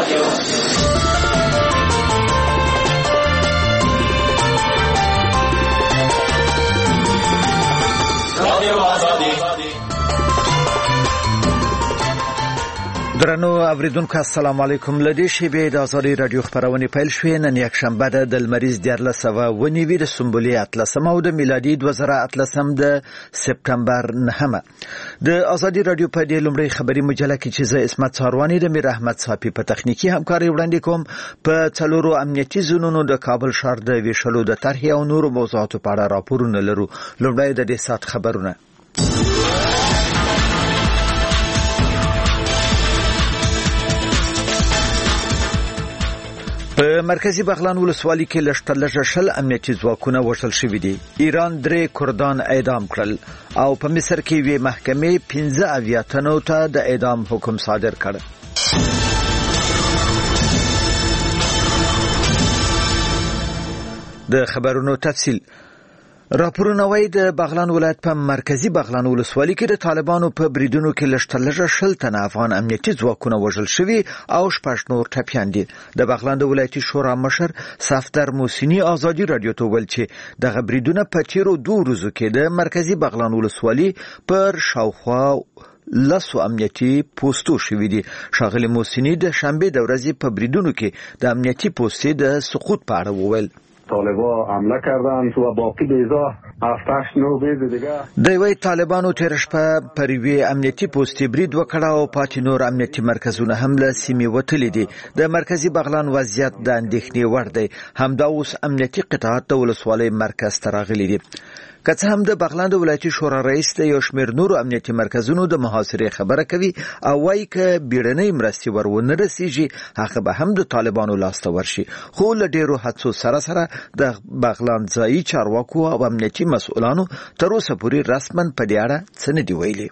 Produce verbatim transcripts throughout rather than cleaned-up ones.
درنو اوریدونکو السلام علیکم. لدې شیبې د ازادي رادیو خبرونه پیل شوې. نن یک شنبه ده، د لمریز دیارلس سوه و نوي د سنبلې اتلسمه او د میلادي دوه زره اتلسم د سپتمبر نهمه. د ازادي رادیو په دې لومړۍ خبري مجله کې چې زه اسمت څارواني د میر احمد صافي په تخنیکی همکاري وړاندې کوم، په څلورو امنیتي زونونو د کابل ښار د ویشلو د طرحې او نورو موضوعاتو په اړه راپورونه لرو. لومړی د دې سات خبرونه. په مرکزی بغلان ولسوالۍ کې لږ شل امنیتي ځواکونه وژل شوي دي. ایران درې کردان اعدام کړل او په مصر کې یوې محکمې پنځه اویا تنو ته د اعدام حکم صادر کړ. د خبرونو تفصیل. راپورونه وايي د بغلان ولایت په مرکزی بغلان ولسوالۍ کې د طالبانو په بریدونو کې لږ شل تنه افغان امنیتي ځواکونه وژل شوي او شپږ نور ټپیان دي. د بغلان د ولایتي شورا مشر صفدر موسینی ازادي رادیو ته ویل چې دغه بریدونه په تیرو دوه ورځو کې د مرکزی بغلان ولسوالۍ پر شاوخوا لسو امنیتی پوستو شوی دي. ښاغلی موسینی د شنبه د ورځې په بریدونو کې د امنیتي پوستې د سقوط په اړه وویل. طالبان حمله کردند و باقی بیزا هفتش نو بیز دیگه دوی طالبانو تیر شپه پر یوې امنیتي پوستې برید وکړ او پاتې نور امنیتي مرکزونه هم له سیمې وتلي دي. د مرکزی بغلان وضعیت د اندېښنې وړ دی. همدا اوس امنیتي قطاعات د ولسوالۍ مرکز ته راغلي دي. که څه هم د بغلان د ولایتي شورا رئیس د یو شمېر نورو امنیتي مرکزونو د محاصرې خبره کوي او وایي که بیړنۍ مرستې ور ونه رسیږي هغه به هم د طالبانو لاسته ورشي. خو له ډېرو هڅو سره سره د بغلان ځایي چارواکو او امنیتي مسؤلانو تر اوسه پورې رسماً په دې اړه څه نه دي ویلي.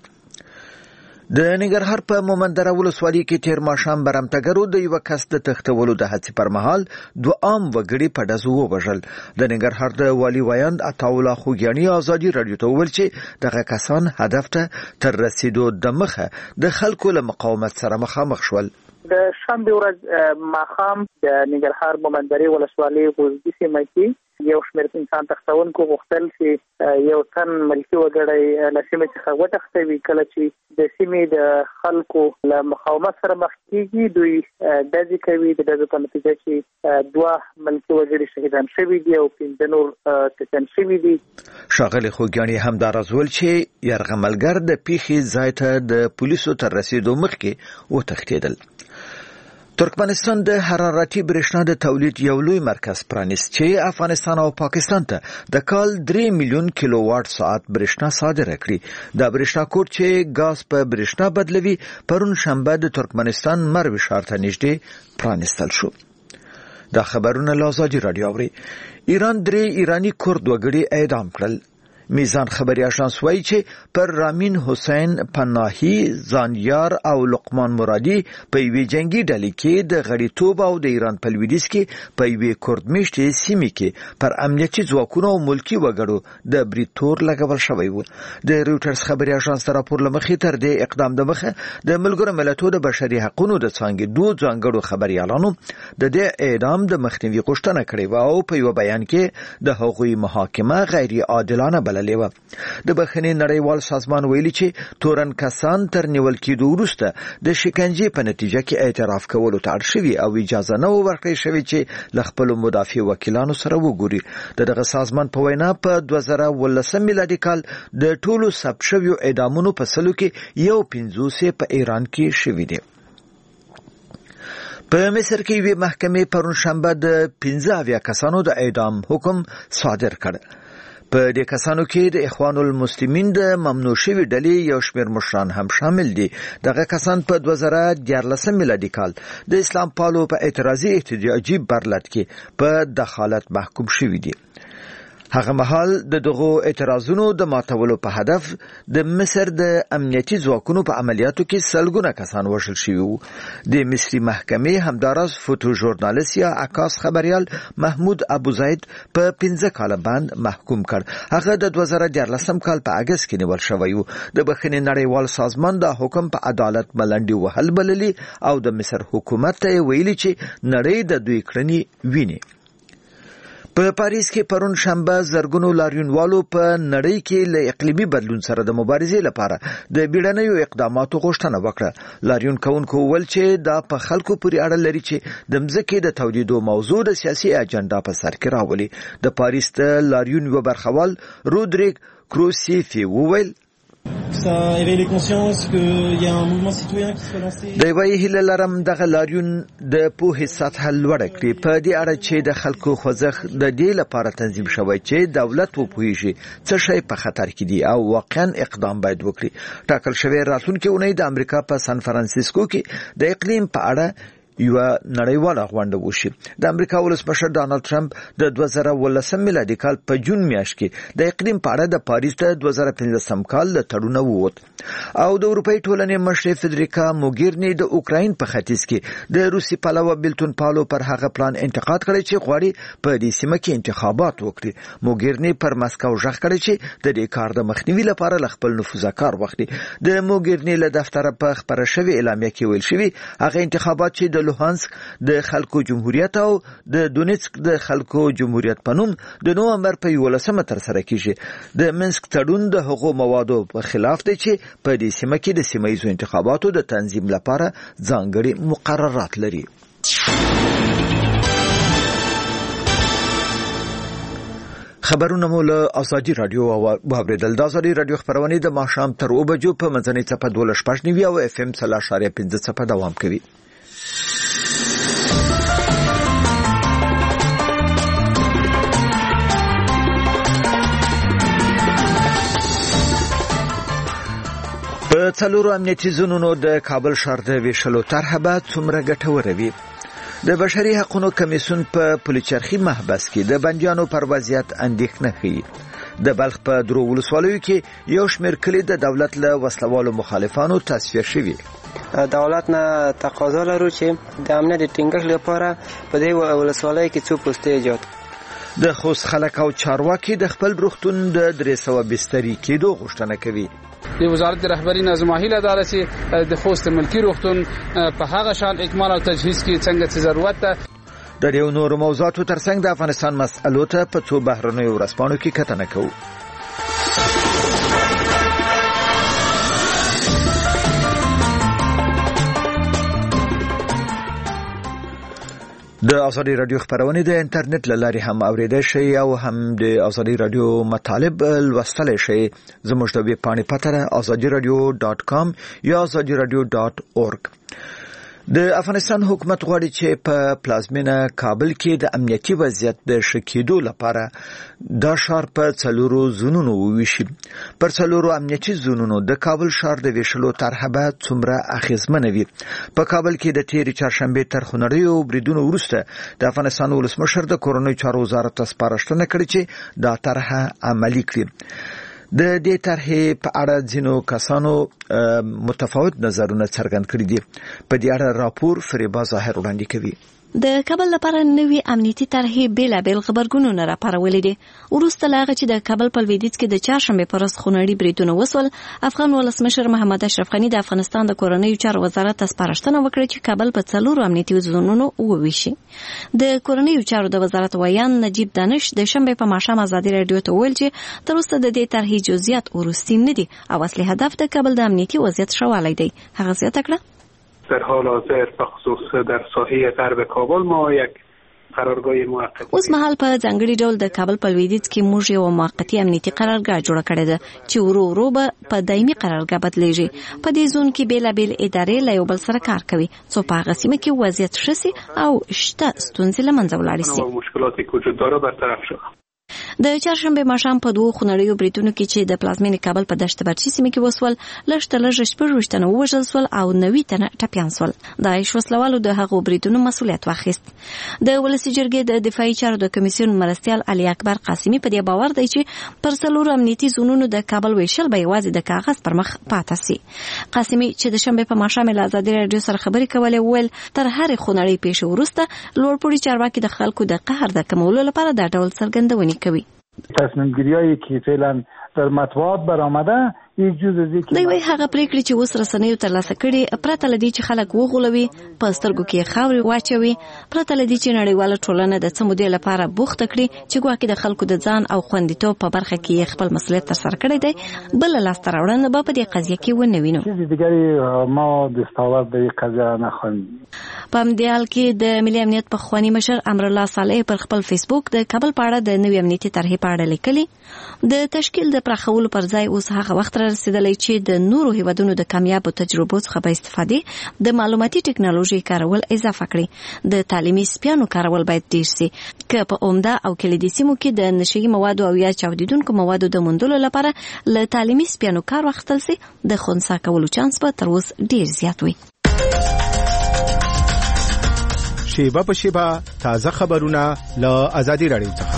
د ننګرهار په مومندره ولسوالۍ کې تیر ماښام برمتګرو د یو کس د تښتولو د هڅې پر مهال دوه عام وګړي په ډزو ووژل. د ننګرهار د والي ویاند عطاالله خوږیاڼي ازادي رادیو ته وویل چې دغه کسان هدف ته تر رسیدو دمخه د خلکو له مقاومت سره مخامخ شول. د شنبه ورځ ماښام د ننګرهار مومندرې ولسوالۍ غوزدي سیمه کې یو شمېر انسان تښتونکو غوښتل چې یو تن ملکي وګړی له سیمې څخه وتښتوي. کله چې د سیمې د خلکو له مقاومت سره مخ کېږي دوی ډزې کوي. د ډزو په نتیجه کې دوه ملکي وګړي شهیدان شوي دي او پنځه نور ټپیان شوي دي. ښاغلی خوږیاڼي همداراز ویل چې یرغملګر د پیښې ځای ته د پولیسو تر رسیدو مخکې وتښتېدل. ترکمنستان د حرارتي برېښنا د تولید یو لوی مرکز پرانیست چې افغانستان او پاکستان ته د کال درې میلیون کیلو واټ ساعت برېښنا صادره کړي. دا برېښنا کوټ چې ګاز په برېښنا بدلوي پرون شنبه د ترکمنستان مروي ښار ته نږدې پرانیستل شو. دا خبرونه له ازادي رادیو اوري. ایران درې ایرانی کورد وګړي اعدام کړل. میزان خبری آژانس وایي چې پر رامین حسین پناهی، زانیار او لقمان مرادی په یوې جنگي ډلې کې د غړیتوب او د ایران په لویدیځ کې په یوې کورد میشتې سیمې کې پر امنیتي ځواکونو او ملکي وګړو د برید تور لګول شوی و. د رویټرز خبري آژانس د راپور له مخې تر دې اقدام د مخه د ملګرو ملتونو د بشري حقوقو د څانګې دوه ځانګړو خبريالانو د دې اعدام د مخنیوي غوښتنه کړې و او په یو بیان کې د هغوی محاکمه غیر عادلانه بللې و. د بخښنې نړیوال سازمان ویلي چې تورن کسان تر نیول کېدو وروسته د شکنجې په نتیجه کې اعتراف کولو ته اړ شوي او اجازه نه ورکړل شوې چې له خپلو مدافع وکیلانو سره وګوري. دغه سازمان په وینا په دوه زره ولسم میلادي کال د ټولو ثبت شویو اعدامونو په سلو کې یو پنځوس په ایران کې شوي دي. په مصر کې یوې محکمې پرون شنبه د پنځه اویا کسانو د اعدام حکم صادر کړ. په دې کسانو کې د اخوان المسلمین د ممنوع شوي ډلې یو شمېر مشران هم شامل دي. دغه کسان په دوه زره دیارلسم میلادي کال د اسلام پالو په اعتراضي احتجاجي برلد کې په دخالت محکوم شوي دي. هغه مهال د دغو اعتراضونو د ماتولو په هدف د مصر د امنیتي ځواکونو په عملیاتو کې سلګونه کسان وژل شوي وو. د مصري محکمې همداراز فوټو ژورنالیست یا عکاس خبريال محمود ابو زید په پنځه کاله باندې محکوم کړ. هغه د دوه زره دیارلسم کال په اگست کې نیول شوی وو. د بخښنې نړیوال سازمان دا حکم په عدالت ملنډي وهل بللی او د مصر حکومت ته ویلي چې نړۍ د دوی کړنې ویني. په پاریس کې پرون شنبه زرګونو لاریونوالو په نړۍ کې له اقلیمي بدلون سره د مبارزې لپاره د بیړنیو اقداماتو غوښتنه وکړه. لاریون کوونکو وویل چې دا په خلکو پورې اړه لري چې د مځکې د تولیدو موضوع د سیاسي اجنډا په سر کې راولي. د پاریس د لاریون یو برخوال رودریګ کروسیفي وویل Ça éveille les consciences qu'il y a un mouvement citoyen qui soit lancé. د وی هله لرم دغه لاریون د پوهې سطح لوړه کړي په دې اړه چې د خلکو خوځښت د دې لپاره تنظیم شوی چې دولت وپوهیږي څه شی په خطر کې دي او واقعا اقدام باید وکړي. ټاکل شوی راتلونکي اونۍ د امریکا په سان فرانسیسکو کې د اقلیم په اړه یو نړیواله غونډه وشي. د امریکا ولسمشر ډانلډ ټرمپ د دوه زره ولسم میلادي کال په جون میاشت کې د اقلیم په اړه د پاریس د دوه زره پنځلسم کال له تړون ووت او د اروپאי ټولنې مشر فدریکا موګیرني د اوکراین په ختیځ کې د روسي پلوه بلتون پالو پر هغه پلان انتقاد کړی چې غواړي په دې سیمه کې انتخابات وکړي. موګیرني پر مسکو ژغ کړی چې د دې کار د مخنیوي لپاره ل خپل نفوذ کار وکړي. د موګیرني له دفتر په خبره شوی اعلامیه کې ویل شوی هغه انتخابات چې د لوهانسک د خلکو جمهوریت او د دونیتسک د خلکو جمهوریت په نوم د نومبر په یولسمه تر سره کیږي. د منسک تړون د هغو موادو په خلاف دی چې په دې سیمه کې د سیمه ییزو انتخاباتو د تنظیم لپاره ځانګړي مقررات لري. خبرونه مو له ازادي رادیو او واوریدل. د ازادي رادیو خبرونه د ماښام تر اوه بجو په منځنۍ څپه دوه شپږ نیوي او اف ام څلور اشاریه پنځه څپه دوام کوي. په څلورو امنیتي زونونو د کابل ښار د ویشلو طرحه به څومره ګټوره وي؟ د بشري حقوقو کمیسیون په پلچرخي محبس کې د بندیانو پر وضعیت اندېښنه ښیي. د بلخ په درو ولسوالیو کې یو شمېر کلي د دولت له وسلوالو مخالفانو تصفیه شوي. دولت نه تقاضا لرو چې د امنیت د ټینګښت لپاره په دې ولسوالۍ کې څو پوستې ایجاد. د خوست خلک او چارواکي د خپل روغتون د درې سوه بسترې کېدو غوښتنه کوي. د وزارت رهبری نظم هیله دار چې د خوست ملکی روغتون په هغه شان اکمال او تجهیز کې څنګه څه ضرورت ده. د دې نورو موضوعاتو ترڅنګ د افغانستان مسألو ته په څو بهرنیو ورځپاڼو کې کتنه کوو. د ازادي رادیو خبرونه د انټرنیټ لاري هم اوریدل شي او هم د ازادي رادیو مطالب لوستل شي. زموږ د ویب پاڼې پته azadi radio dot com یا azadi radio dot org. د افغانستان حکومت غواړي چې په پلازمینه کابل کې د امنیتي وضعیت د ښه کېدو لپاره دا ښار په څلورو زونونو وویشي. پر څلورو امنیتي زونونو د کابل ښار د ویشلو طرحه به څومره اغېزمنه وي. په کابل کې د تېرې چهارشنبې تر خونړیو بریدونو وروسته د افغانستان ولسمشر د کورنیو چارو وزارت ته سپارښتنه کړې چې دا طرحه عملي کړي. د دې طرحې په اړه ځینو کسانو متفاوت نظرونه څرګند کړي دي. په دې اړه راپور فریبا ظاهر وړاندې کوي. د کابل لپاره نوې امنیتي طرحې بیلابیل خبرګونونه راپارولې دي. وروسته له هغه چې د کابل په لویدیځ کې د چهارشنبې په ورځ خونړي بریدونه وسول، افغان ولسمشر محمد اشرف غني د افغانستان د کورنیو چارو وزارت ته سپارښتنه وکړه چې کابل په څلورو امنیتي زونونو وویشي. د کورنیو چارو د وزارت ویان نجیب دانش د شنبې په ماښام ازادي رادیو ته ویل چې تر اوسه د دې طرحې جزئیات وروستي نه دي او اصلي هدف د کابل د امنیتي وضعیت ښه والی دی. هغه زیاته کړه در حال حاضر به خصوص در ساحه غرب کابل ما یک قرارگاه موقت اوس مهال په ځانګړي ډول د کابل په لویدیځ کې موږ یو موقتی امنیتي قرارګاه جوړه کړې ده چې ورو ورو به په دایمي قرارګاه بدلیږي. په دې زون کې بیلابیل ادارې له یو بل سره کار کوي څو په هغه سیمه کې وضعیت ښه شي او شته ستونزې له منځه ولاړې شي. مشکلاتی که وجود داره برطرف شود. د چهارشنبه ماښام په دوه خونړیو بریدونو کې چې د پلازمینې کابل په دشت برچي سیمه کې وسول لږ تر لږه شپږ تنه ووژل شول او نوي تنه ټپیان شول. د عایش وسلوالو د هغو بریدونو مسؤلیت واخیست. د ولسي جرګې د دفاعي چارو د کمیسیون مرستیال علي اکبر قاسمي په دې باور دی چې پر څلورو امنیتي زونونو د کابل ویشل به یوازې د کاغذ پر مخ پاتې سي. قاسمي چې د شنبه په ماښام له ازادي راډیو سره خبرې کولې ویل تر هرې خونړۍ پیښې وروسته لوړپوړي چارواکي د خلکو د قهر د کمولو لپاره دا ډول څرګندونې کوي. تصمیم گیریایی که فعلا در مطبوعات برآمده یک جزء از اینکه دوی هغه پریکړې چې اوس رسنیو ترلاسه کړي پرته له دې چې خلک وغولوي په سترګو کې خاورې واچوي، پرته له دې چې نړیواله ټولنه د څه مودې لپاره بوخته کړي چې ګواکې د خلکو د ځان او خوندیتوب په برخه کې خپل مسؤلیت ترسره کړی دی، بل لاسته راوړنه به په دې قضیه کې ونه وینو. چیز دیگری ما دستاورد به این قضیه نخواهیم. په همدې حال کې د ملي امنیت پخوانی مشر امرالله صالح پر خپل فیسبوک د کابل په اړه د نوې امنیتي طرحې په اړه لیکلي. د تشکیل د پراخولو پر ځای اوس هغه وخت را رسیدلی چې د نورو هیوادونو د کامیابو تجربو څخه به استفادې د معلوماتي ټکنالوژي کارول اضافه کړي. د تعلیمي سپیانو کارول باید ډیر سي که په عمده او کلیدي سیمو کې د نشهیي موادو او یا چاودیدونکو موادو د موندلو لپاره له تعلیمي سپیانو کار واخیستل سي د خنثی کولو چانس به تر اوسه ډیر زیات وي. شیبه په شیبه تازه خبرونه له ازادي راډیو څخه.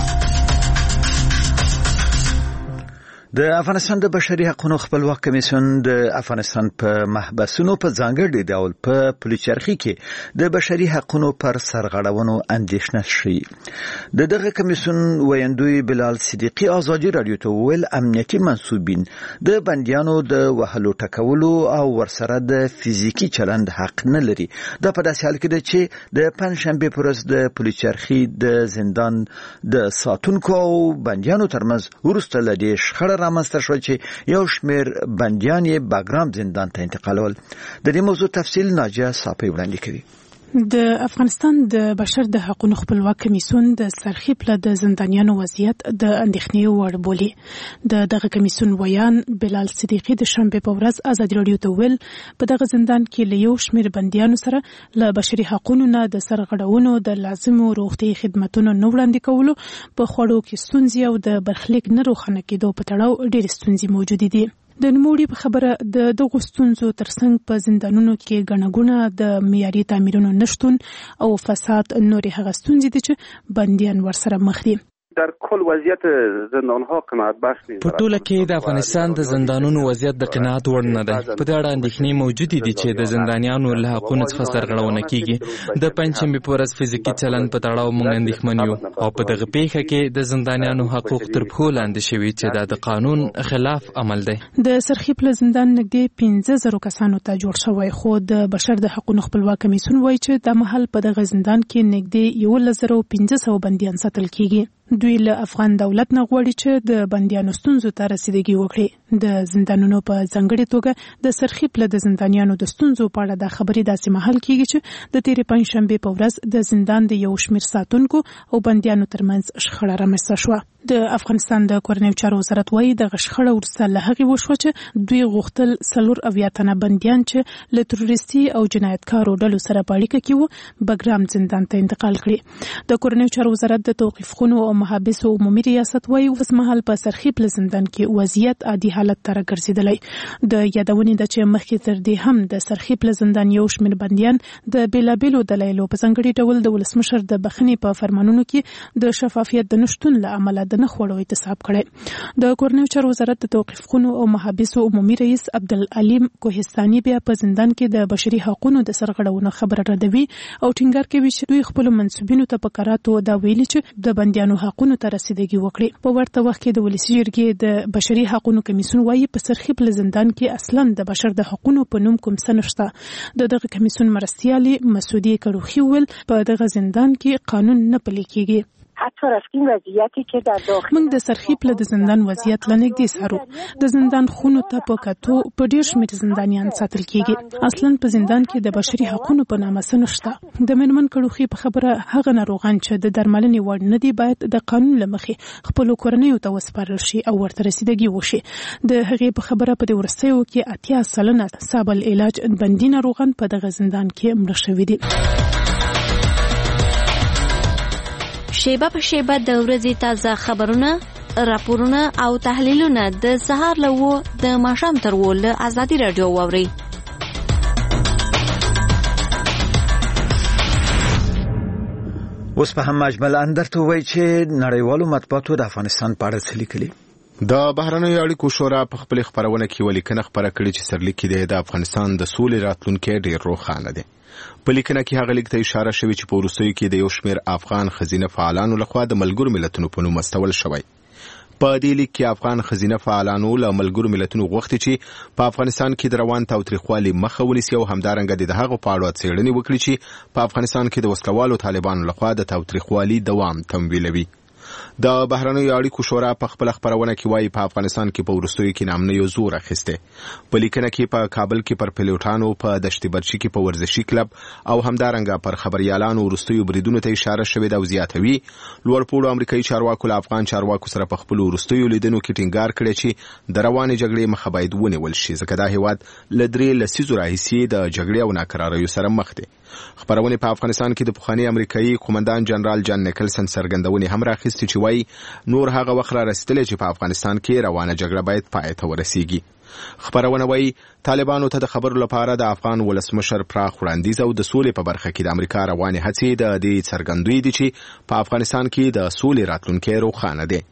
د افغانستان د بشري حقوقو خپلواک کمیسیون د افغانستان په محبسونو په ځانګړي ډول په پولیچرخي کې د بشري حقوقو پر سرغړونو اندېښنه شي. د دغه کمیسیون ویاندوی بلال صدیقي ازادي راډیو ته ویل امنیتي منسوبین د بندیانو د وهلو ټکولو او ورسره د فزیکی چلند حق نه لري. دا په داسې حال کې ده چې د پنځشنبه پر ورځ د پولیچرخي د زندان د ساتونکو او بندیانو ترمنځ وروسته له دې شخړه رامنځته شوه چې یو شمېر بندیان یې باګرام زندان ته انتقالول. د دې موضوع تفصیل ناجیه صافی وړاندې کوي. د افغانستان د بشر د حقوقو خپلواک کمیسیون د سرخیپ له د زندانیانو وضعیت د اندېښنې وړ بولي. د دغه کمیسیون ویان بلال صدیقي د شنبه په ورځ ازادي راډیو ته ویل په دغه زندان کې له یو شمېر بندیانو سره له بشري حقوقو نه د سرغړونو د لازمو روغتي خدماتونو نه وړاندې کولو په خوړو کې ستونزې او د برخلیک نه روښانه کېدو په تړاو ډېرې ستونزې موجودې دي. د نوموړي په خبره د دغو ستونزو ترڅنګ په زندانونو کې ګڼه ګوڼه د معیاري تعمیرونو نشتون او فساد نورې هغه ستونزې دي چې بندیان ورسره مخ دي. در کل وضعیت زندانها قناعت بخش نیست. په ټوله کې د افغانستان د زندانونو وضعیت د قناعت وړ نه دی. په دې اړه اندېښنې موجودې دي چې د زندانیانو له حقونو څخه سرغړونه کیږي. د پنځشنبې په ورځ فزیکي چلند په تړاو موږ اندېښمن یو او په دغه پیښه کې د زندانیانو حقوق تر پښو لاندې شوي چې د قانون خلاف عمل دی. د سرخیپ له زندان نږدې پنځه زره کسانو ته جوړ شوی، خو د بشر د حقوقو خپلواک کمیسیون وایي چې د محل په دغه زندان کې نږدې یولس زره پنځه سوه بندیان ساتل کیږي. دوی له افغان دولت نه غواړي چې د بندیانو ستونزو ته رسیدګي وکړي. د زندانونو په ځانګړي توګه د سرخیپ له د زندانیانو د ستونزو په اړه د خبرې داسې مهال کیږي چې د تیرې پنځشنبې په ورځ د زندان د یو شمېر ساتونکو او بندیانو ترمنځ شخړه رامنځته شوه. د افغانستان د کورنیو چارو وزارت وایي د شخړې وروسته له هغې وشوه چې دوی غوښتل څلور اویا تنه بندیان چې له تروریستي او جنایتکارو ډلو سره په اړیکه کې وو بګرام زندان ته انتقال کړي. د کورنیو چارو وزارت د توقیف خونو او محابسو عمومي ریاست وایي اوسمهال په سرخیپ له زندان کې وضعیت عادي حالت ته راګرځېدلی. د یادونې ده چې مخکې تر دې هم د سرخیپ له زندان یو شمېر بندیان د بېلابېلو دلایلو په ځانګړي ډول د ولسمشر د بخښنې په فرمانونو کې د شفافیت د نشتون له امله د نه خوړو اعتصاب کړی. د کورنیو چارو وزارت د توقیف خونو او محابسو عمومي رئیس عبدالعلیم کوهستاني بیا په زندان کې د بشري حقوقو د سرغړونو خبره ردوي او ټینګار کوي چې دوی خپل منسوبینو ته په کراتو دا ویلي چې د بندیانو حقوقو ته رسیدګي وکړي. په ورته وخت کې د ولسي جرګې د بشري حقوقو کمیسیون وایي په سرخیپ له زندان کې اصلا د بشر د حقوقو په نوم کوم څه نشته. د دغه کمیسیون مرستیالي مسعودي کروخي ول په دغه زندان کې قانون نه پلي کیږي. حتی رفتیم وضعیتی که در داخل موږ د سرخیپ له د زندان وضعیت لنګدې سارو. د زندان خونو ته په کتو په ډیر شمېر زندانیان ساتل کیږي. اصلا په زندان کې د بشري حقوقو په نامه څه نشته. د مېرمن کړوخي په خبره هغه ناروغان چې د درملنې وړ نه دي باید د قانون له مخې خپل کورنیو ته وسپارل شي او ورته رسیدګي وشي. د هغې په خبره په دې ورستیو کې اتیا سلنه صابل علاج بندي ناروغان په دغه زندان کې مړه شوي دي. شیبه په شیبه د ورځې تازه خبرونه، راپورونه او تحلیلونه د سهار له وو د ماښام تر وو له ازادي راډیو واورئ. اوس په هم مجمل اندرته وایي چې نړیوالو مطبوعاتو د افغانستان په اړه څه لیکلي. د بهرنیو اړیکو شورا په خپل خبرونه کې ولیکنه خبره کړې چې سرلیک دی د افغانستان د سولې راتلونکي ډیر روښانه دی. په لیکنه کې هغه لیک ته اشاره شوې چې په وروستیو کې د یو شمېر افغان خزینه فعالانو لخوا د ملګرو ملتونو په نوم استول شوی. په دې لیک کې افغان خزینه فعالانو له ملګرو ملتونو غوښتي چې په افغانستان کې د روان تاوتریخوالي مخه ونیسي او همدارنګه د هغو په اړه څېړنې وکړي چې په افغانستان کې د وسلوالو طالبانو لخوا د تاوتریخوالي دوام تمویلوي. د بهرنیو اړیکو شورا په خپل خبرونه کې وایي په افغانستان کې په وروستیو کې نامنیو زور اخیسته. په لیکنه کې په کابل کې پر پیلوټانو په دشت برچی کې په ورزشي کلب او همدارنګه پر خبريالانو وروستیو بریدونو ته اشاره شوې ده او زیاتوي لوړپوړو امریکایي چارواکو له افغان چارواکو سره په خپل وروستیو لیدنو کې ټینګار کړی چې د روانې جګړې مخه باید ونیول شي ځکه دا هیواد له درې لسیزو راهیسې د جګړې او ناکراریو سره مخ دی. خبرونه په افغانستان کې د پخوانی امریکایي قومندان جنرال جان نیکلسن څرګندونې هم راخیستې چې وایي نور هغه وخت را رسیدلی چې په افغانستان کې روانه جګړه باید پای ته ورسیږي. خبرونه وایي طالبانو ته د خبرو لپاره د افغان ولسمشر پراخ وړاندیز او د سولې په برخه کې د امریکا روانې هڅې د دې څرګندوي دي چې په افغانستان کې د سولې راتلونکی روښانه دی.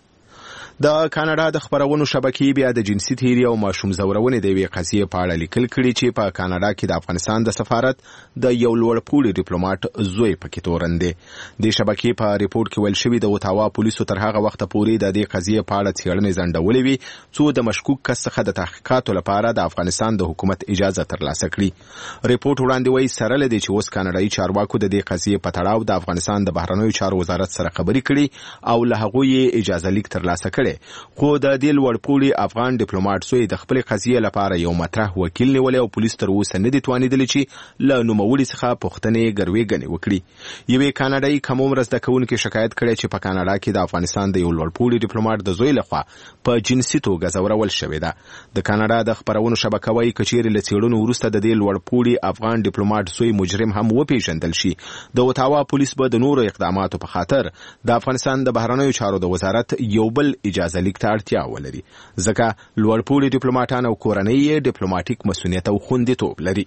د کاناډا د خبرونو شبکې بیا د جنسي تیری او ماشوم زورونې د یوې قضیې په اړه لیکل کړي چې په کاناډا کې د افغانستان د سفارت د یو لوړپوړي ډیپلوماټ زوی پکې تورن دی. د شبکې په ریپورت کې ویل شوي د اوتاوا پولیسو تر هغه وخته پورې د دې قضیې په اړه څېړنې ځنډولې وي څو د مشکوک کس څخه د تحقیقاتو لپاره د افغانستان د حکومت اجازه ترلاسه کړي. ریپورت وړاندې وایي سره له دې چې اوس کاناډایي چارواکو د دې قضیې په تړاو د افغانستان د بهرنیو چارو وزارت سره خبرې کړي او له هغوی یې اجازه لیک ترلاسه کړي. خو د دې لوړپوړي افغان ډیپلوماټ زوی د خپلې قضیې لپاره یو مطرح وکیل نیولی او پولیس تر اوسه نه دي توانېدلي چې له نوموړي څخه پوښتنې ګروېږنې وکړي. یوې کاناډایي کم عمره زده کوونکې شکایت کړی چې په کاناډا کې د افغانستان د یو لوړپوړي ډیپلوماټ د زوی لخوا په جنسي توګه ځورول شوې ده. د کاناډا د خپرونو شبکه وایي که چیرې له څېړنو وروسته د دې لوړپوړي افغان ډیپلوماټ زوی مجرم هم وپېژندل شي د اوتاوا پولیس به د نورو اقداماتو په خاطر د افغانستان د بهرنیو چارو د وزارت یو بل اجازه لیک ته اړتیا ولري ځکه لوړپوړي ډیپلوماټان او کورنۍ یې ډیپلوماټیک مسؤلیت او خوندیتوب لري.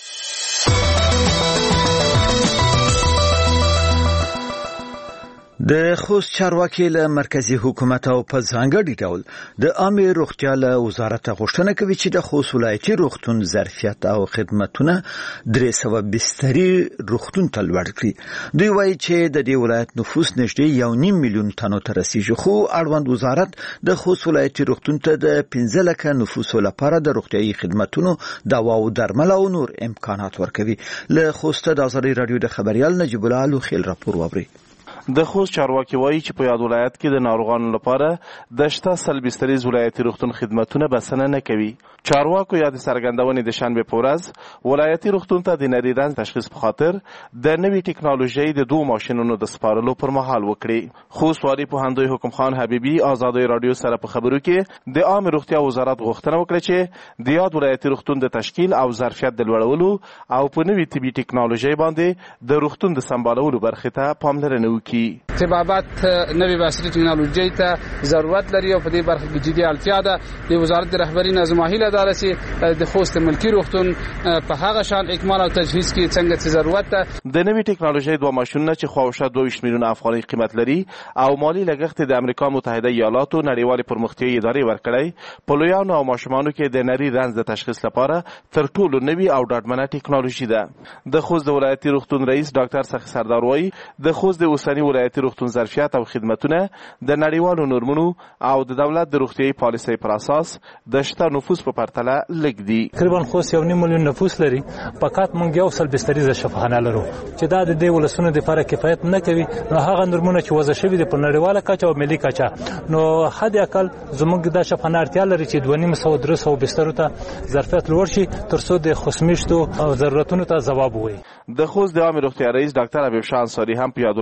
د خوست چارواکي له مرکزی حکومت او په ځانګړي ډول د عامه روغتیا له وزارت غوښتنه کوي چې د خوست ولایتي روغتون ظرفیت او خدماتونه درې سوه بستري روغتون ته لوړ کړي. دوی وایي چې د دې ولایت نفوس نږدې یو نیم میلیون تنو ته رسیږي خو اړوند وزارت د خوست ولایتي روغتون ته د پنځه لکه نفوسو لپاره د روغتیايي خدماتونو دوا او درمل او نور امکانات ورکوي. له خوست د ازادي رادیو د خبريال نجیب الله لوخیل راپور واوري. د خوست چارواکي وایي چې په یاد ولایت کې د ناروغانو لپاره د شته سل بستریز ولایتي روغتون خدمتونه بسنه نه کوي. چارواکو یا د څرګندونې د شنبې په ورځ ولایتي روغتون ته د نري رنځ تشخیص په خاطر د نوي ټکنالوژۍ د دوه ماشینونو د سپارلو پر مهال وکړي. خوست والي پوهندوی حکم خان حبیبي ازادي رادیو سره په خبرو کې د عامه روغتیا وزارت غوښتنه وکړه چې د یاد ولایتي روغتون د تشکیل او ظرفیت د لوړولو او په نوي طبي ټکنالوژۍ باندې د روغتون د سمبالولو برخې ته پاملرنه وکړي. طبابت نوی بصری ټکنالوژي ته ضرورت لري او په دې برخه کې جدي اړتیا ده. د وزارت رهبری نظم ماهی اداره سي د خوست ملکی روغتون په هغه شان اکمال او تجهیز کې څنګه څه ضرورت ده. د نوی ټکنالوژي دوه ماشینونه چې خواوشا دوه ویشت میلیون افغاني قیمت لري او مالی لګښت د امریکا متحده ایالاتو نړیوالې پرمختیایي ادارې ورکړی په لویانو او ماشومانو کې د نري رنځ د تشخیص لپاره تر ټولو نوی او ډاډمنه ټکنالوژي ده. د خوست د ولایتي روغتون رئیس ډاکټر سخی سردار وایي د خوست د اوسنی ولایتي روغتون ظرفیت او خدمتونه د نړیوالو نورمونو او د دولت د روغتیايي پالیسۍ پر اساس د شته نفوس په پرتله لږ دي. تقریبا خوست یو نیم میلیون نفوس لري. فقط موږ یو سل بستریزه شفاخانه لرو چې دا د دې ولسونو لپاره کفایت نه کوي. نو هغه نورمونه چې وضع شوي دي په نړیواله کچه او ملي کچه نو حد اقل زموږ د شفاخانه اړتیا لري چې دوه نیم سوه درې سوه بسترو ته ظرفیت لوړ شي تر څو د خوسمیشتو او ضرورتونو ته ځواب ووایي. د خوست د عامه روغتیا رئیس ډاکټر حبیب شاه انصاری هم په یاد ولایت کې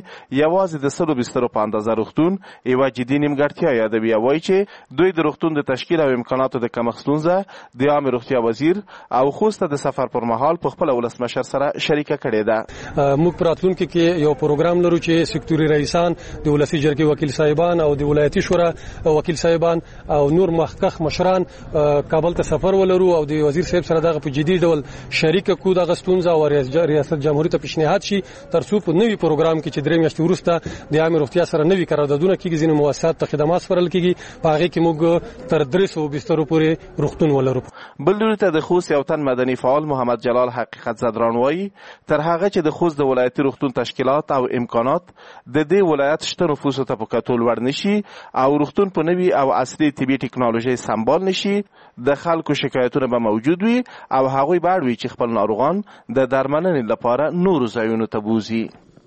کې یوازې د سلو بسترو په اندازه روغتون یوه جدي نیمګړتیا یادوي او وایي چې دوی د روغتون د تشکیل او امکاناتو د کمښت ستونزه د عامې روغتیا وزیر او خوست د سفر پر مهال په خپله ولسمشر سره شریکه کړې ده. موږ په راتلونکي کې یو پروګرام لرو چې سکتوري رئیسان د ولسي جرګې وکیل صاحبان او د ولایتي شورا وکیل صاحبان او نور مخکخ مشران کابل ته سفر ولرو او د وزیر صاحب سره دغه په جدي ډول شریک کو دغه ستونزه او ریاست جمهوریت ته پیشنهاد شي ترڅو په نوي پروګرام کې چې درې میاشتې وروسته د عامې روغتیا سره نوي قراردادونه کېږي ځینې مؤسسات ته خدمات سپارل کېږي په هغې کې موږ تر درې سوه بسترو پورې روغتون ولرو. بل لوري ته د خوست یو تن مدني فعال محمد جلال حقیقت زدران وایي تر هغه چې د خوست د ولایتي روغتون تشکیلات او امکانات د دې ولایت شته نفوسو ته په کتو لوړ نشي او روغتون په نوي او عصري طبي ټکنالوژۍ سمبال نشي د خلکو شکایتونه به موجود وي او هغوی به اړ وي چې خپل ناروغان د درملنې لپاره نورو ځایونو ته بوځي.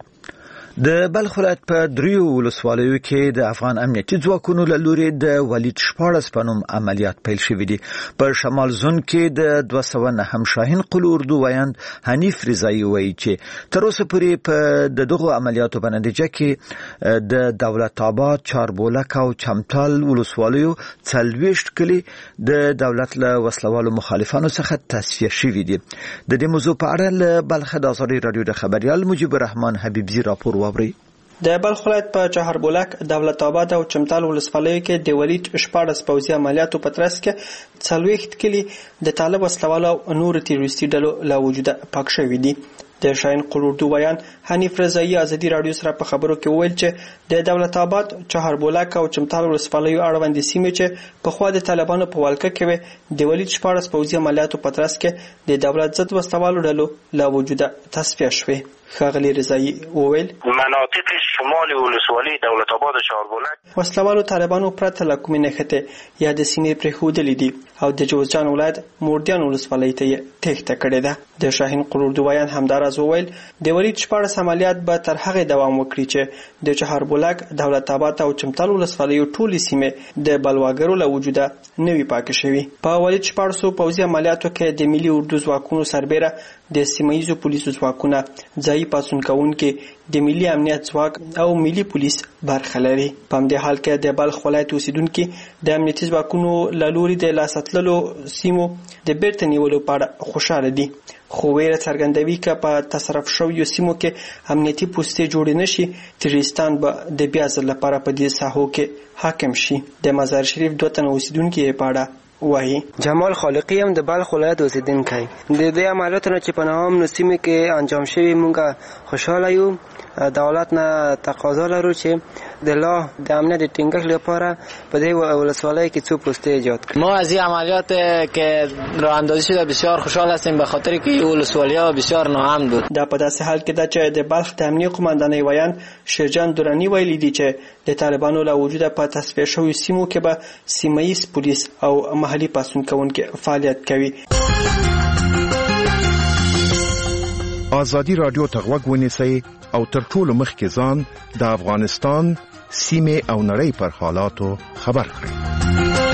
د بلخ ولایت په دریو ولسوالیو کې د افغان امنیتي ځواکونو له لوري د ولید شپاړس په نوم عملیات پیل شوي دي. په شمال زون کې د دوه سوه نهم شاهین قل اردو ویاند حنیف رضایي وایي چې تر اوسه پورې په د دغو عملیاتو په نتیجه کې د دولت آباد، چاربولک او چمتال ولسوالیو څلوېښت کلي د دولت له وسلوالو مخالفانو څخه تصفیه شوي دي. د دې موضوع په اړه له بلخ د ازادي راډیو د خبریال مجیب الرحمن حبیبزي راپور د بلخ ولایت په چهاربولک، دولت آباد او چمتال ولسوالیو کې د ولید شپاړس پوځي عملیاتو په ترڅ کې څلوېښت کلي د طالب وسلوالو او نورو تیروریستي ډلو له وجوده پاک شوي دي. د شاهین قل اردو ویان حنیف رضایي ازادي راډیو سره په خبرو کې وویل چې د دولت آباد، چهاربولک او چمتال ولسوالیو اړوندې سیمې چې پخوا د طالبانو په ولکه کې وې د ولید شپاړس پوځي عملیاتو په ترڅ کې د دولت ضد وسلوالو ډلو له وجوده تصفیه شوې. ښاغلي رضایي وویل مناطق شمال ولسوالی دولت آباد و چهاربولک وسلوالو طالبانو پرته له کومې نښتې یا د سینې پرېښودلې دي او د جوزجان ولایت موردیان ولسوالۍ ته یې تېښته کړې ده. د شاهین قل اردو ویان همداراز وویل د ولید شپاړس عملیات به تر هغې دوام وکړي چې د چهاربولک، دولت آباد او چمتال ولسوالیو ټولې سیمې د بلواګرو له وجوده نوي پاکې شوي. په ولید شپاړسو پوځي عملیاتو کې د ملي اردو ځواکونو سربیره د سیمهییزو پولیسو ځواکونه، ځایي پاڅون کوونکي، د ملي امنیت ځواک او ملي پولیس برخه لري. په همدې حال کې د بلخ ولایت اوسیدونکي د امنیتي ځواکونو له لوري د لاسته تللو سیمو د بیرته نیولو په اړه خوشحاله دي، خو ویره څرګندوي که په تصرف شویو سیمو کې امنیتي پوستې جوړې نشي تروریستان به د بیا ځل لپاره په دې ساحو کې حاکم شي. د مزار شریف دوه تنه اوسیدونکي یې په اړه وایي. جمال خالقی هم د بلخ ولایت اوسیدونکی د دې عملیاتو نه چې په ناامنو سیمو کې انجام شوي موږ خوشحاله یو. دولت نه تقاضا لرو چې د لا د امنیت د ټینګښت لپاره په دې ولسوالۍ کې څو پوستې ایجاد کړي. ما از این عملیات که راه اندازی شده بسیار خوشحال هستیم به خاطر که این ولسوالی‌ها بسیار ناامن بود. دا په داسې حال کې ده چې د بلخ د امنیه قماندانۍ ویان شیرجان درانی ویلي دي چې د طالبانو له وجوده په تصفیه شویو سیمو کې به سیمهییز پولیس او محلي پاڅون کوونکي فعالیت کوي. ازادي راډیو ته غوږ ونیسئ او تر ټولو مخکې ځان د افغانستان سیمې او نړۍ پر حالاتو خبر کړئ.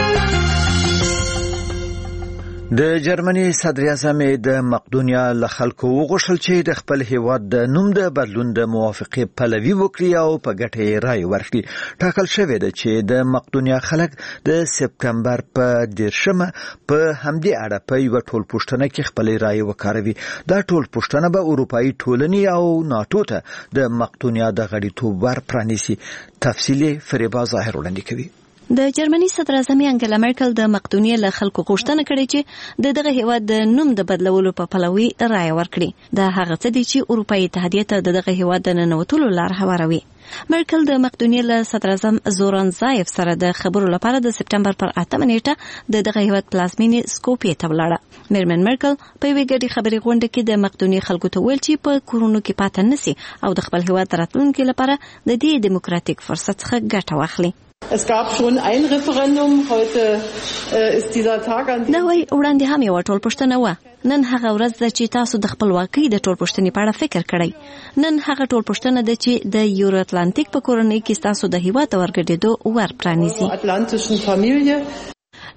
د جرمني صدر اعظم د مقدونیا له خلکو وغوښتل چې د خپل هیواد د نوم د بدلون د موافقې پلوي وکړي او په ګټه یې رای ورکړي. ټاکل شوی ده چې د مقدونیا خلک د سپتمبر په دیرشمه په همدې اړه په یوه ټولپوښتنه کې خپل رای وکاروي. دا ټولپوښتنه به اروپایي ټولنې او ناټو ته د مقدونیا د غړیتوب ور پرانیسي. تفصیلي فریبا ظاهر وړاندې کوي. د جرمني صدر اعظم انګلا مرکل د مقدونیې له خلکو غوښتنه کړې چې د دغه هیواد د نوم د بدلولو په پلوي رای ورکړي. دا هغه څه دي چې اروپایي اتحادیه ته د دغه هیواد د ننوتلو لار هواروي. مرکل د مقدونیې له صدر اعظم زوران زایف سره د خبرو لپاره د سپتمبر پر اتمه نیټه د دغه هیواد پلازمینې سکوپیې ته ولاړه. میرمن مرکل په یوې ګډې خبرې غونډه کې د مقدونیې خلکو ته ویل چې په کورونو کې پاتې نشي او د خپل هیواد راتلونکي لپاره د دې دیموکراتیک فرصت څخه ګټه واخلي. Es gab schon ein Referendum, heute äh, ist dieser Tag an دا وای وړاندې هم یو ټولپوښتنه و. نن هغه ورځ ده چې تاسو د خپلواکۍ د ټولپوښتنې په اړه فکر کړئ. نن هغه ټولپوښتنه ده چې د یورو اتلانتیک په کورنۍ کې تاسو د هیواد ورګډېدو ور پرانیزي.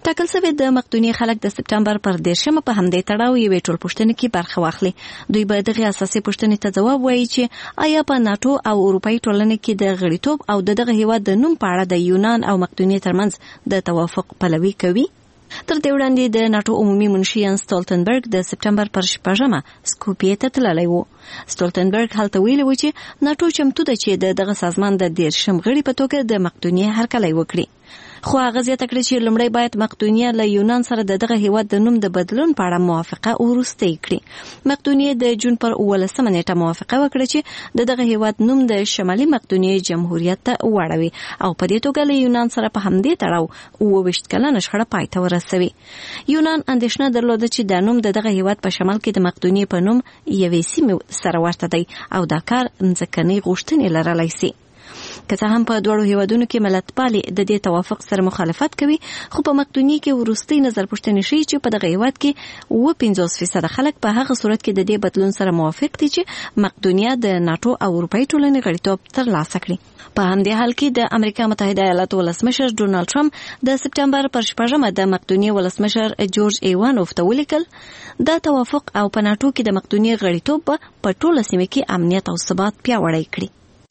ټاکل شوی د مقدونیې خلک د سپټمبر پر دیرشمه په همدې تړاو یوې ټولپوښتنې کې برخه واخلي. دوی به دغه اساسي پوښتنې ته ځواب وایي چې آیا په ناټو او اروپایي ټولنې کې د غړیتوب او دغه هیواد د نوم په اړه د یونان او مقدونیې ترمنځ د توافق پلوي کوي. تر دې وړاندې د ناټو عمومي منشي یان سټولټنبرګ د سپټمبر پر شپږمه سکوپیې ته تللی و. سټولټنبرګ هلته ویلي و چې ناټو چمتو ده چې د دغه سازمان د دیرشم غړي په توګه د مقدونیې هرکلی وکړي. خو هغه زیاته کړې چې لومړی باید مقدونیه له یونان سره د دغه هیواد د نوم د بدلون په اړه موافقه وروسته کړي. مقدونیه د جون پر اوولسمه نیټه موافقه وکړه چې د دغه هیواد نوم د شمالي مقدونیې جمهوریت ته واړوي او په دې توګه له یونان سره په همدې تړاو اووه ویشت کلنه شخړه پای ته ورسوي. یونان اندېښنه درلوده چې دا نوم د دغه هیواد په شمال کې د مقدونیې په نوم یوې سیمې سره ورته دی او دا کار ځمکنۍ غوښتنې لرلی سي. که څه هم په دوړو هیوادونو کې ملتپالي د دې توافق سره مخالفت کوي، خو په مقدونیې کې وروستي نظر پوښتنې ښیي چې په دغه هیواد کې اووه پنځوس فیصده خلک په هغه صورت کې د دې بدلون سره موافق دي چې مقدونیه د ناټو او اروپایي ټولنې غړیتوب ترلاسه کړي. په همدې حال کې د امریکا متحده ایالاتو ولسمشر ډونالډ ټرمپ د سپټمبر پر شپږمه د مقدونیې ولسمشر جورج ایوانوف ته ولیکل دا توافق او په ناټو کې د مقدونیې غړیتوب په ټوله سیمه کې امنیت او ثبات پیاوړی کړي.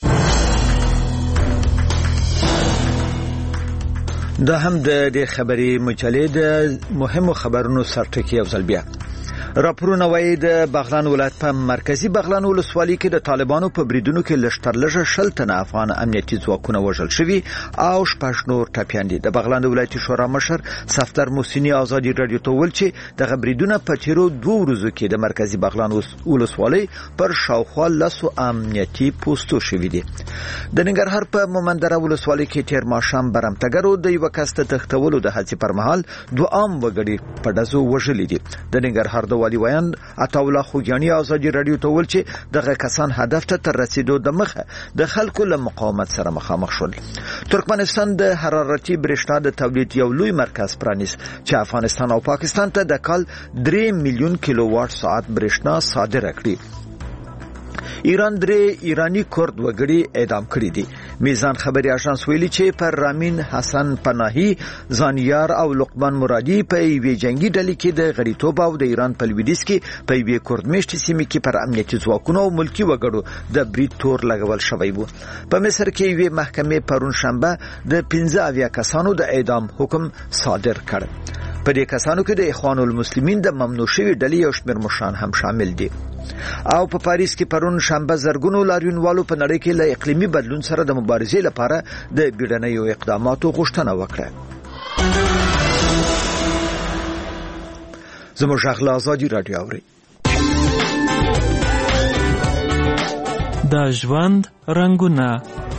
دا هم د دې خبري مجلې د مهمو خبرونو سرټکی او ځل بیا راپورونه وایي د بغلان ولایت په مرکزی بغلان ولسوالۍ کې د طالبانو په بریدونو کې لشتر لږه شل تنه افغان امنیتي ځواکونه وژل شوي او شپږ نور ټپیان دي. د بغلان ولایتي شورا مشر صفدر محسني ازادي رادیو ته ویل چې د بریدونو په تیرو دوه ورځو کې د مرکزی بغلان ولسوالۍ پر شاوخوا لسو امنیتي پوسټو شوي دي. د ننګرهار په مومندره ولسوالۍ کې تیر ماښام برمتګرو د یو کس ته تختولو د هڅې پر مهال دوه عام وګړي په ډزو وژلي دي. د ننګرهار د والی ویان عطاوله خوګیانی ازادي رادیو ته ویل چې دغه کسان هدف ته تر رسیدو د مخه د خلکو له مقاومت سره مخامخ شول. ترکمنستان د حرارتي برېښنا د تولید یو لوی مرکز پرانیست چې افغانستان او پاکستان ته د کال درې میلیون کیلو واټ ساعت برېښنا صادره کړي. ایران درې ایرانی کورد وګړي اعدام کړي دي. میزان خبري اژانس ویلي چې پر رامین حسن پناهي، زانیار او لقمان مرادي په یوې جنگي ډلې کې د غړیتوب او د ایران په لویدیځ کې په یوې کورد سیمې کې پر امنیتي ځواکونو او ملکی وګړو د برید تور لګول شوی وو. په مصر کې یوې محکمې پرون شنبه د پنځه اویا کسانو د اعدام حکم صادر کړ. په دې کسانو کې د اخوان المسلمین د ممنوع شوی ډلې یو شمېر مشران هم شامل دي. او په پاریس کې پرون شنبه زرګونو لاریونوالو په نړۍ کې له اقلیمي بدلون سره د مبارزې لپاره د بیړنیو اقداماتو غوښتنه وکړه. زموږ غږ له ازادي رادیو اوري. د ژوند رنګونه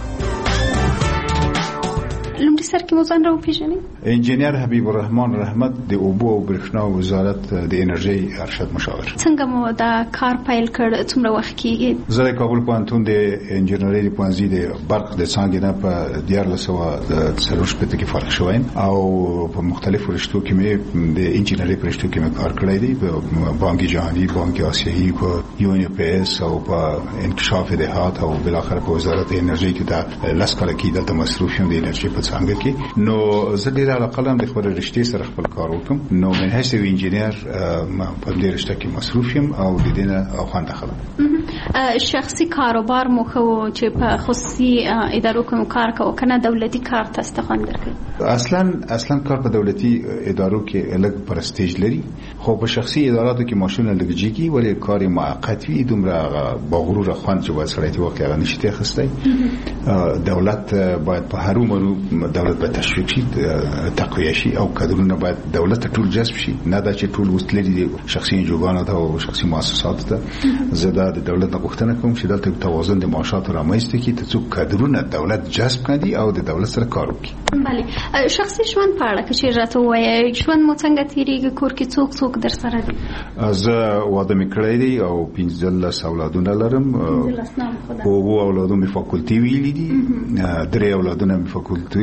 لومړی سر کې موضوع راو پیژنئ. انجینیر حبیب الرحمن رحمت د اوبو او برېښنا وزارت د انرژي ارشد مشاور. څنګه مو دا کار پیل کړ؟ څومره وخت کېږي؟ زه د کابل پوهنتون د انجینرۍ د پوهنځي د برق د څانګې نه په دیارلس سوه د څلور شپېته کې فارغ شوی او په مختلفو رشتو کې مې د انجینرۍ په رشتو کې مې کار کړی دی، په بانک جهاني، بانک آسیایي، په یو ان پی اس او په انکشاف دهات او بالاخره په وزارت انرژي کې د لس کاله کې دلته مصروف یم د انرژي په څانګه کې. نو زه ډېر علاقه لرم د خپل رشتې سره خپل کار وکړم. نو من حیث یو انجینر ما په دې رشته کې مصروف یم او د دې نه او خوند اخلم. شخصي کاروبار مو خو چې په خصوصي ادارو کې کار کوو کنه دولتي کار تاسو ته خوند درکړي؟ اصلا اصلا کار په دولتي ادارو کې الګ پرستیج لري، خو په شخصي اداراتو کې ماشونه لګجیږي ولې کار موقت وي، دومره باغرور خوند چې وایي سړی ته وخت هغه نشي اخیستی. دولت باید په هر عمرو دولت به تشویق شي، تقویه شي او کادرونه باید دولت ټول جذب شي، نه دا چې ټول وستلې دي شخصي انجوګانو ته او شخصي مؤسساتو ته. زه د دولت نه غوښتنه کوم چې دلته توازن د معاشاتو رامنځته کړي ترڅو کادرونه دولت جذب کړي او د دولت سره کار وکړي. بله، شخصي ژوند په اړه چې راته ووایي ژوند مو څنګه تیریږي؟ کور کې څوک څوک در سره دي؟ زه واده مې کړی دی او پنځلس اولادونه لرم. اووه اولادونه مې فاکولتي ویلي دي، درې اولادونه مې فاکولتي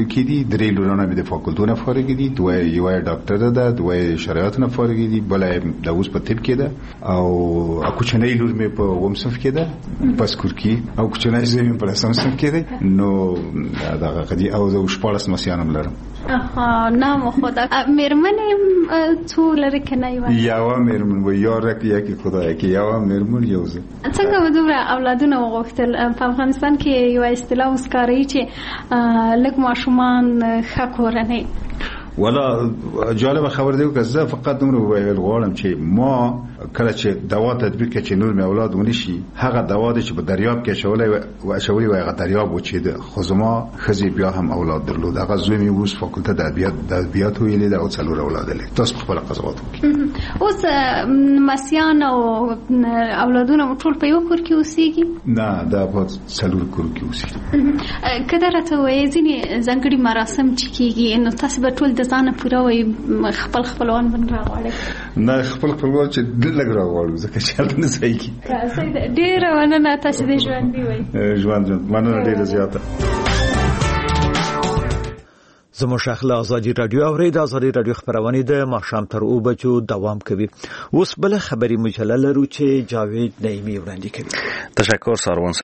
کې دي درې لورونه د فاکولټو نه فارغ دي دوه یو ډاکټر ده دوه شریعت نه فارغ دي بل د اوس په طب کې ده او کوچنۍ لور مې په اوم صف کې ده پس کور کې او کوچنۍ زوی مې په لسم صف کې ده نو دا غدي او زه شپږ مسیانم لرم اها نام خدا مېرمنې څو لري کنه یو یو مېرمن و یو رکه کې خدای کې یو مېرمن یو زه څنګه ودوره اولادونه وغوښتل په افغانستان کې یو اصطلاح وسکاري چې لږ ماشومان ښه کورنۍ ولا جالب خبر دی که زه فقط دومره ویل غواړم چې ما کله چې دوا تدبیر کې چې نور مې اولاد ونشي هغه دوا چې په دریاب کې شولای او شولای و هغه دریاب وچید خو زما خزي بیا هم اولاد درلود هغه زوی مې اوس فاکولټه د ادبیات د ادبیات ویلې د او څلور اولاد لري تاسو خپل قضاوت وکړئ اوس مسیان او اولادونه ټول په یو کور کې اوسېږي نه دا په څلور کور کې اوسېږي کله راته وایي ځینې ځانګړي مراسم چې کېږي نو تاسو به ټول د ځانه پوره وایي خپل خپلوان باندې راغواړئ نه خپل خپلوان چې دل لګ راغواړو ځکه چې هلته نه صحیح کېږي ډېره مننه تاسو دې ژوندي وایي ژوند مننه ډېره زیاته زموږ شاخله ازادي رادیو اورید ازادي رادیو خبرونه د ماښام تر او بجو دوام کوي اوس بل خبري مجله لرو چې جاوید نعیمی وړاندې کوي تشکر ساروان